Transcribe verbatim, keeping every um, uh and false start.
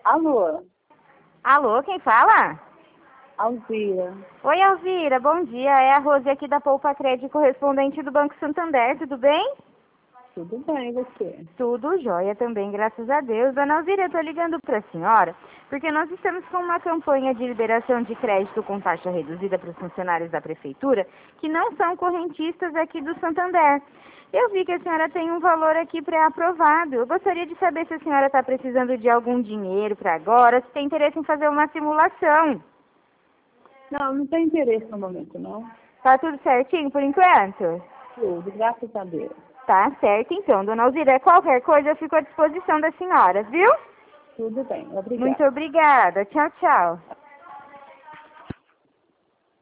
Alô, Alô, quem fala? Alzira. Oi, Alvira, bom dia. É a Rose aqui da Poupa Crédito, correspondente do Banco Santander, tudo bem? Tudo bem, e você? Tudo jóia também, graças a Deus. Dona Alvira, eu tô ligando para a senhora, porque nós estamos com uma campanha de liberação de crédito com taxa reduzida para os funcionários da Prefeitura, que não são correntistas aqui do Santander. Eu vi que a senhora tem um valor aqui pré-aprovado. Eu gostaria de saber se a senhora está precisando de algum dinheiro para agora, se tem interesse em fazer uma simulação. Não, não tem interesse no momento, não. Tá tudo certinho por enquanto? Tudo, graças a Deus. Tá certo, então, dona Alzira. Qualquer coisa eu fico à disposição da senhora, viu? Tudo bem, Muito obrigada. obrigada. Tchau, tchau.